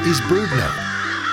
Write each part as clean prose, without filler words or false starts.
is BirdNote.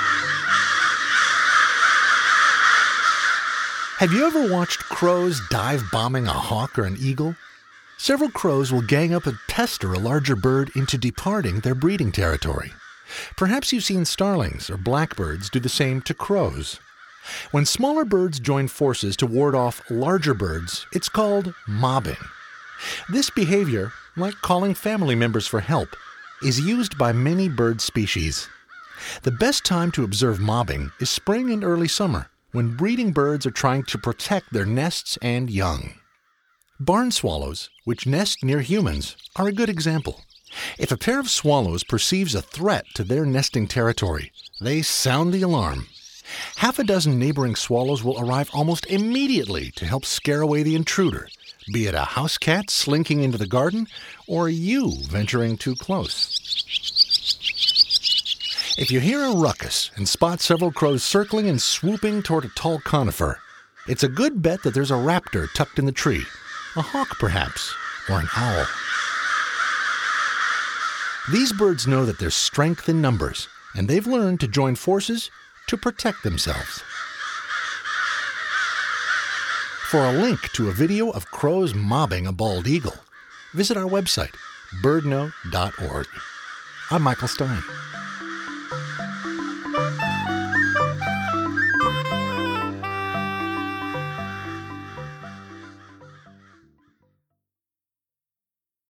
Have you ever watched crows dive bombing a hawk or an eagle? Several crows will gang up and pester a larger bird into departing their breeding territory. Perhaps you've seen starlings or blackbirds do the same to crows. When smaller birds join forces to ward off larger birds, it's called mobbing. This behavior, like calling family members for help, is used by many bird species. The best time to observe mobbing is spring and early summer, when breeding birds are trying to protect their nests and young. Barn swallows, which nest near humans, are a good example. If a pair of swallows perceives a threat to their nesting territory, they sound the alarm. Half a dozen neighboring swallows will arrive almost immediately to help scare away the intruder, be it a house cat slinking into the garden or you venturing too close. If you hear a ruckus and spot several crows circling and swooping toward a tall conifer, it's a good bet that there's a raptor tucked in the tree, a hawk perhaps, or an owl. These birds know that there's strength in numbers, and they've learned to join forces to protect themselves. For a link to a video of crows mobbing a bald eagle, visit our website, birdnote.org. I'm Michael Stein.